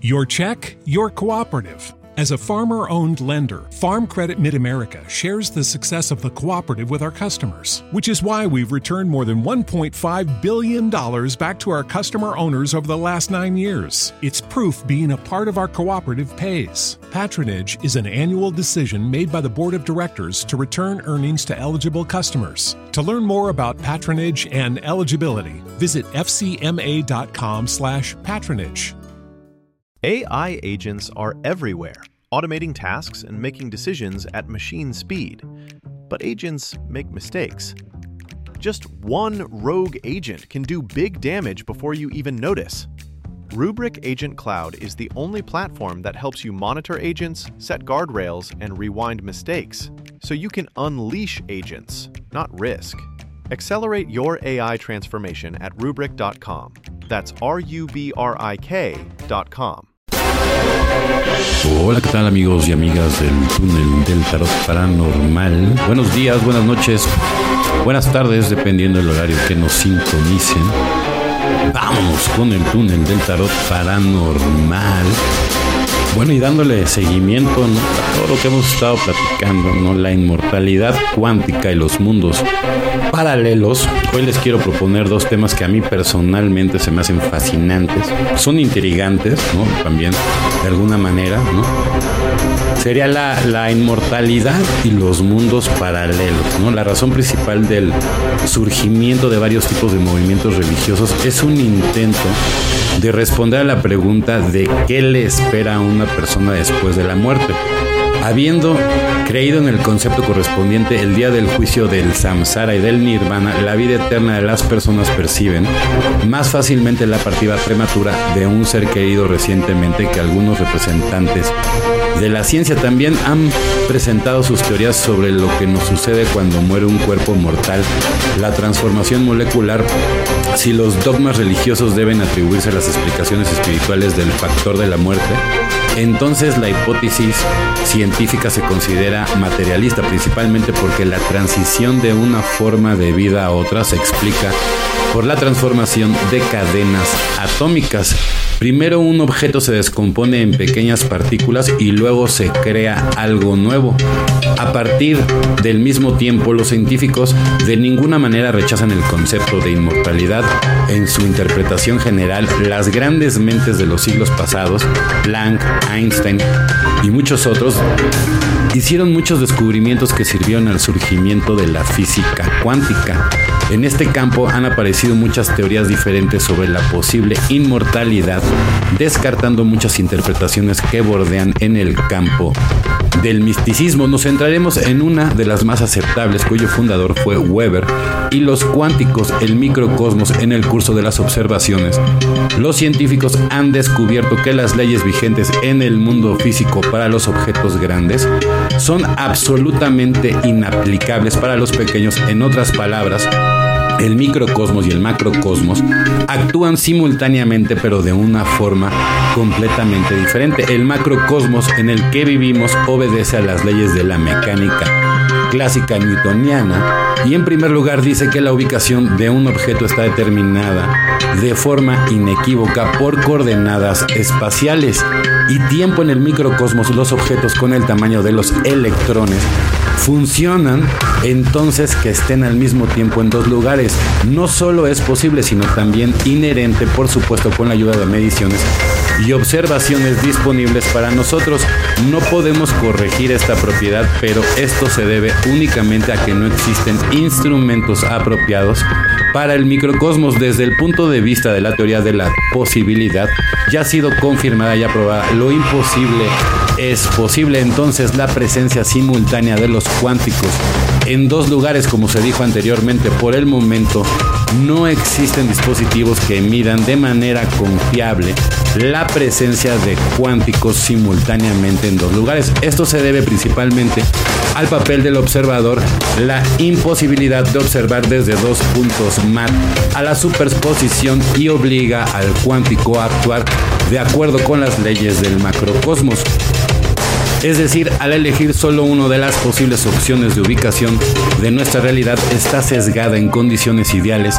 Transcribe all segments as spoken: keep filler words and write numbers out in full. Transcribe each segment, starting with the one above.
Your check, your cooperative. As a farmer-owned lender, Farm Credit Mid-America shares the success of the cooperative with our customers, which is why we've returned more than one point five billion dollars back to our customer owners over the last nine years. It's proof being a part of our cooperative pays. Patronage is an annual decision made by the Board of Directors to return earnings to eligible customers. To learn more about patronage and eligibility, visit f c m a dot com slash patronage. A I agents are everywhere, automating tasks and making decisions at machine speed. But agents make mistakes. Just one rogue agent can do big damage before you even notice. Rubrik Agent Cloud is the only platform that helps you monitor agents, set guardrails, and rewind mistakes, so you can unleash agents, not risk. Accelerate your A I transformation at rubrik dot com. That's R U B R I K dot com. Hola, ¿qué tal amigos y amigas del túnel del tarot paranormal? Buenos días, buenas noches, buenas tardes, dependiendo del horario que nos sintonicen. Vámonos con el túnel del tarot paranormal. Bueno, y dándole seguimiento, ¿no?, a todo lo que hemos estado platicando, ¿no?, la inmortalidad cuántica y los mundos paralelos. Hoy les quiero proponer dos temas que a mí personalmente se me hacen fascinantes. Son intrigantes, ¿no?, también, de alguna manera, ¿no? Sería la, la inmortalidad y los mundos paralelos, ¿no? La razón principal del surgimiento de varios tipos de movimientos religiosos es un intento de responder a la pregunta de qué le espera a una persona después de la muerte. Habiendo creído en el concepto correspondiente, el día del juicio del samsara y del nirvana, la vida eterna de las personas perciben más fácilmente la partida prematura de un ser querido recientemente, que algunos representantes de la ciencia también han presentado sus teorías sobre lo que nos sucede cuando muere un cuerpo mortal, la transformación molecular. Si los dogmas religiosos deben atribuirse a las explicaciones espirituales del factor de la muerte, entonces la hipótesis científica se considera materialista, principalmente porque la transición de una forma de vida a otra se explica por la transformación de cadenas atómicas. Primero un objeto se descompone en pequeñas partículas y luego se crea algo nuevo. A partir del mismo tiempo, los científicos de ninguna manera rechazan el concepto de inmortalidad. En su interpretación general, las grandes mentes de los siglos pasados, Planck, Einstein y muchos otros, hicieron muchos descubrimientos que sirvieron al surgimiento de la física cuántica. En este campo han aparecido muchas teorías diferentes sobre la posible inmortalidad, descartando muchas interpretaciones que bordean en el campo del misticismo. Nos centraremos en una de las más aceptables, cuyo fundador fue Weber, y los cuánticos, el microcosmos. En el curso de las observaciones, los científicos han descubierto que las leyes vigentes en el mundo físico para los objetos grandes son absolutamente inaplicables para los pequeños. En otras palabras, el microcosmos y el macrocosmos actúan simultáneamente, pero de una forma completamente diferente. El macrocosmos en el que vivimos obedece a las leyes de la mecánica clásica newtoniana y en primer lugar dice que la ubicación de un objeto está determinada de forma inequívoca por coordenadas espaciales y tiempo. En el microcosmos, los objetos con el tamaño de los electrones funcionan entonces que estén al mismo tiempo en dos lugares. No solo es posible, sino también inherente, por supuesto, con la ayuda de mediciones y observaciones disponibles para nosotros. No podemos corregir esta propiedad, pero esto se debe únicamente a que no existen instrumentos apropiados para el microcosmos. Desde el punto de vista de la teoría de la posibilidad, ya ha sido confirmada y aprobada. Lo imposible es posible. Entonces, la presencia simultánea de los cuánticos en dos lugares, como se dijo anteriormente. Por el momento, no existen dispositivos que midan de manera confiable la presencia de cuánticos simultáneamente en dos lugares. Esto se debe principalmente al papel del observador, la imposibilidad de observar desde dos puntos M A T, a la superposición, y obliga al cuántico a actuar de acuerdo con las leyes del macrocosmos. Es decir, al elegir solo una de las posibles opciones de ubicación de nuestra realidad, está sesgada en condiciones ideales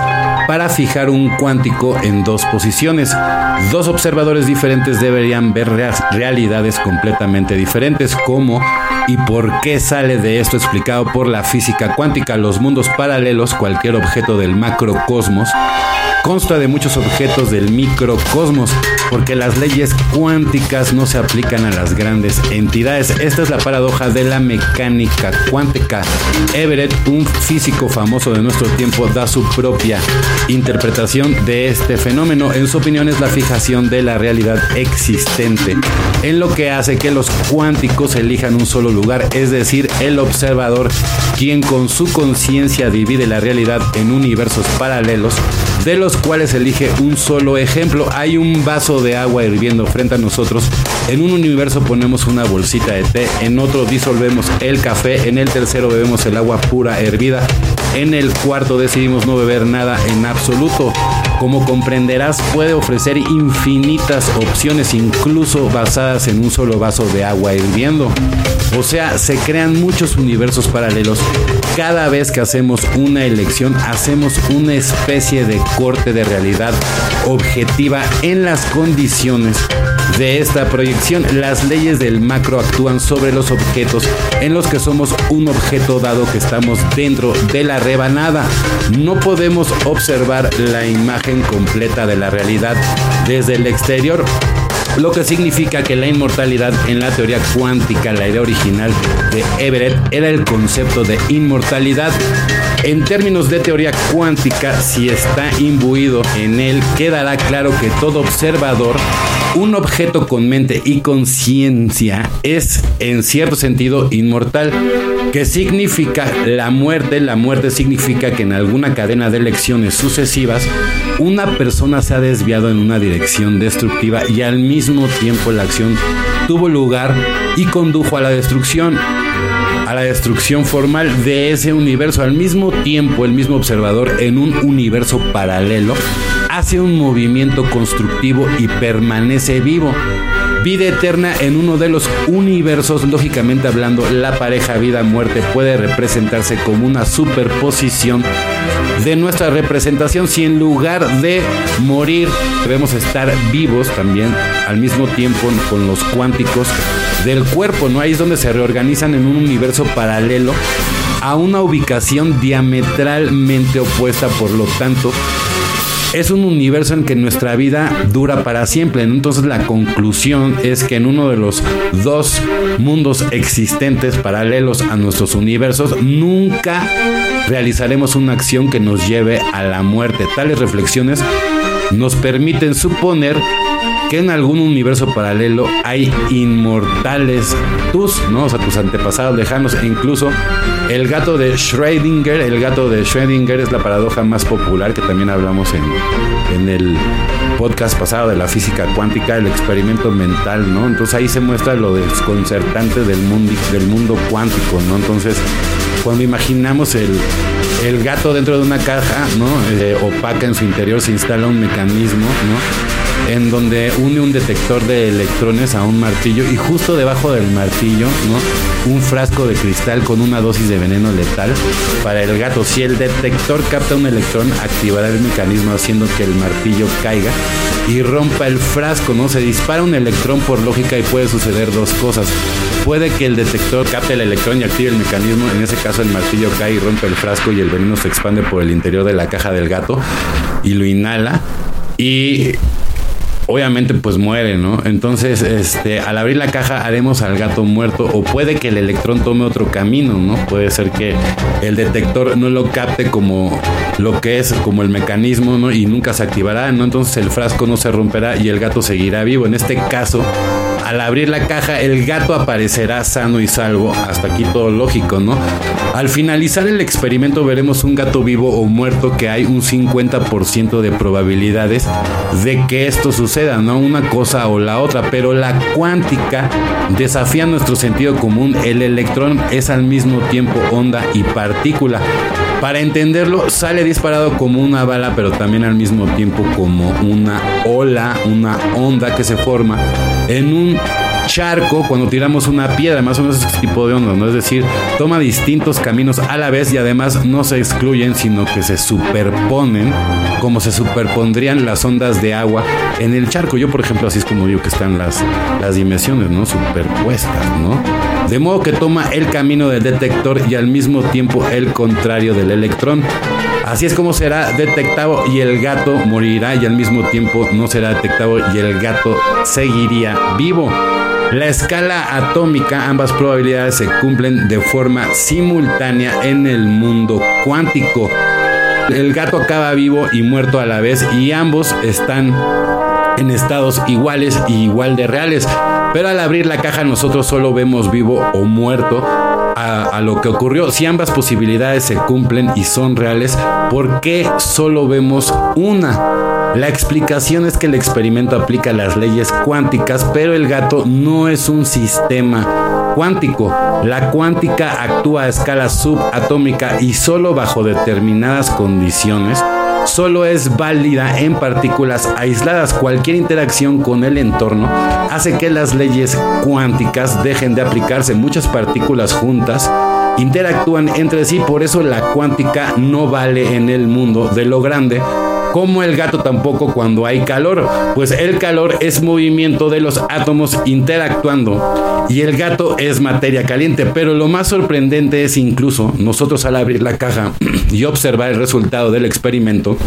para fijar un cuántico en dos posiciones. Dos observadores diferentes deberían ver realidades completamente diferentes. ¿Cómo y por qué sale de esto? Explicado por la física cuántica. Los mundos paralelos, cualquier objeto del macrocosmos, consta de muchos objetos del microcosmos, porque las leyes cuánticas no se aplican a las grandes entidades. Esta es la paradoja de la mecánica cuántica. Everett, un físico famoso de nuestro tiempo, da su propia interpretación de este fenómeno. En su opinión, es la fijación de la realidad existente, en lo que hace que los cuánticos elijan un solo lugar, es decir, el observador, quien con su conciencia divide la realidad en universos paralelos, de los cuales elige un solo ejemplo. Hay un vaso de agua hirviendo frente a nosotros. En un universo ponemos una bolsita de té, en otro disolvemos el café, en el tercero bebemos el agua pura hervida, en el cuarto decidimos no beber nada en absoluto. Como comprenderás, puede ofrecer infinitas opciones, incluso basadas en un solo vaso de agua hirviendo. O sea, se crean muchos universos paralelos. Cada vez que hacemos una elección, hacemos una especie de corte de realidad objetiva en las condiciones de esta proyección. Las leyes del macro actúan sobre los objetos en los que somos un objeto dado que estamos dentro de la rebanada. No podemos observar la imagen completa de la realidad desde el exterior, lo que significa que la inmortalidad en la teoría cuántica, la idea original de Everett, era el concepto de inmortalidad. En términos de teoría cuántica, si está imbuido en él, quedará claro que todo observador, un objeto con mente y conciencia, es en cierto sentido inmortal. ¿Qué significa la muerte? La muerte significa que en alguna cadena de elecciones sucesivas, una persona se ha desviado en una dirección destructiva y al mismo tiempo la acción tuvo lugar y condujo a la destrucción. A la destrucción formal de ese universo. Al mismo tiempo, el mismo observador en un universo paralelo hace un movimiento constructivo y permanece vivo. Vida eterna en uno de los universos. Lógicamente hablando, la pareja vida-muerte puede representarse como una superposición de nuestra representación. Si en lugar de morir debemos estar vivos también al mismo tiempo con los cuánticos del cuerpo, ¿no? Ahí es donde se reorganizan en un universo paralelo a una ubicación diametralmente opuesta. Por lo tanto, es un universo en que nuestra vida dura para siempre, ¿no? Entonces la conclusión es que en uno de los dos mundos existentes paralelos a nuestros universos nunca realizaremos una acción que nos lleve a la muerte. Tales reflexiones nos permiten suponer que en algún universo paralelo hay inmortales, tus, ¿no? O sea, tus antepasados lejanos. E incluso el gato de Schrödinger, el gato de Schrödinger es la paradoja más popular, que también hablamos en, en el podcast pasado de la física cuántica, el experimento mental, ¿no? Entonces ahí se muestra lo desconcertante del mundo, del mundo cuántico, ¿no? Entonces, cuando imaginamos el, el gato dentro de una caja, ¿no? Eh, opaca, en su interior se instala un mecanismo, ¿no? En donde une un detector de electrones a un martillo, y justo debajo del martillo, ¿no? Un frasco de cristal con una dosis de veneno letal para el gato. Si el detector capta un electrón, activará el mecanismo haciendo que el martillo caiga y rompa el frasco, ¿no? Se dispara un electrón por lógica y puede suceder dos cosas. Puede que el detector capte el electrón y active el mecanismo. En ese caso el martillo cae y rompe el frasco y el veneno se expande por el interior de la caja del gato y lo inhala y obviamente pues muere, ¿no? Entonces, este, al abrir la caja haremos al gato muerto, o puede que el electrón tome otro camino, ¿no? Puede ser que el detector no lo capte como lo que es, como el mecanismo, ¿no? Y nunca se activará, ¿no? Entonces el frasco no se romperá y el gato seguirá vivo. En este caso, al abrir la caja, el gato aparecerá sano y salvo. Hasta aquí todo lógico, ¿no? Al finalizar el experimento veremos un gato vivo o muerto, que hay un cincuenta por ciento de probabilidades de que esto suceda, ¿no? Una cosa o la otra, pero la cuántica desafía nuestro sentido común. El electrón es al mismo tiempo onda y partícula. Para entenderlo, sale disparado como una bala, pero también al mismo tiempo como una ola, una onda que se forma en un charco cuando tiramos una piedra, más o menos ese tipo de onda, ¿no? Es decir, toma distintos caminos a la vez y además no se excluyen, sino que se superponen, como se superpondrían las ondas de agua en el charco. Yo, por ejemplo, así es como digo que están las, las dimensiones, ¿no? Superpuestas, ¿no? De modo que toma el camino del detector y al mismo tiempo el contrario del electrón. Así es como será detectado y el gato morirá, y al mismo tiempo no será detectado y el gato seguiría vivo. La escala atómica, ambas probabilidades se cumplen de forma simultánea en el mundo cuántico. El gato acaba vivo y muerto a la vez, y ambos están en estados iguales y igual de reales. Pero al abrir la caja nosotros solo vemos vivo o muerto a, a lo que ocurrió. Si ambas posibilidades se cumplen y son reales, ¿por qué solo vemos una? La explicación es que el experimento aplica las leyes cuánticas, pero el gato no es un sistema cuántico. La cuántica actúa a escala subatómica y solo bajo determinadas condiciones. Solo es válida en partículas aisladas. Cualquier interacción con el entorno hace que las leyes cuánticas dejen de aplicarse. Muchas partículas juntas interactúan entre sí, por eso la cuántica no vale en el mundo de lo grande, como el gato tampoco cuando hay calor, pues el calor es movimiento de los átomos interactuando y el gato es materia caliente. Pero lo más sorprendente es incluso nosotros al abrir la caja y observar el resultado del experimento,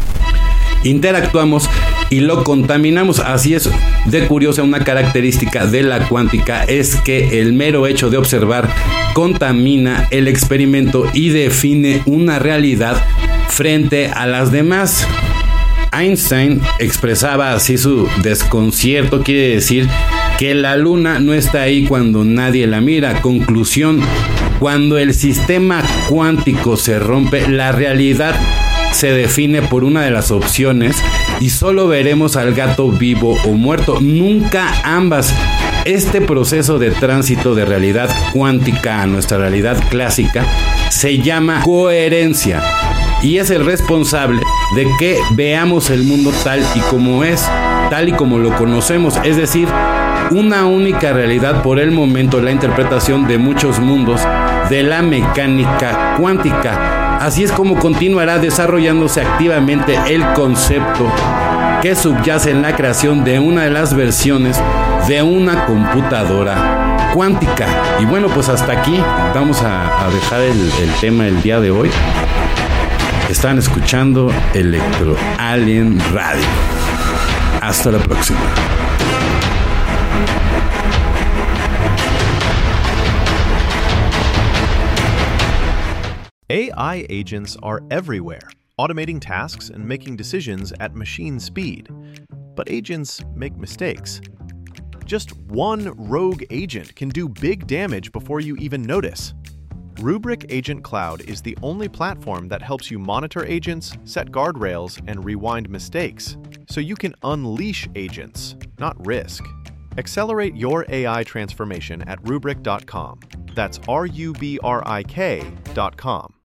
interactuamos y lo contaminamos. Así es de curiosa. Una característica de la cuántica es que el mero hecho de observar contamina el experimento y define una realidad frente a las demás. Einstein expresaba así su desconcierto. Quiere decir que la luna no está ahí cuando nadie la mira. Conclusión: cuando el sistema cuántico se rompe, la realidad se define por una de las opciones y solo veremos al gato vivo o muerto, nunca ambas. Este proceso de tránsito de realidad cuántica a nuestra realidad clásica se llama coherencia y es el responsable de que veamos el mundo tal y como es, tal y como lo conocemos, es decir, una única realidad por el momento, la interpretación de muchos mundos de la mecánica cuántica. Así es como continuará desarrollándose activamente el concepto que subyace en la creación de una de las versiones de una computadora cuántica. Y bueno, pues hasta aquí vamos a, a dejar el, el tema del día de hoy. Están escuchando Electro Alien Radio. Hasta la próxima. A I agents are everywhere, automating tasks and making decisions at machine speed. But agents make mistakes. Just one rogue agent can do big damage before you even notice. Rubrik Agent Cloud is the only platform that helps you monitor agents, set guardrails, and rewind mistakes, so you can unleash agents, not risk. Accelerate your A I transformation at rubrik dot com. That's R U B R I K dot com.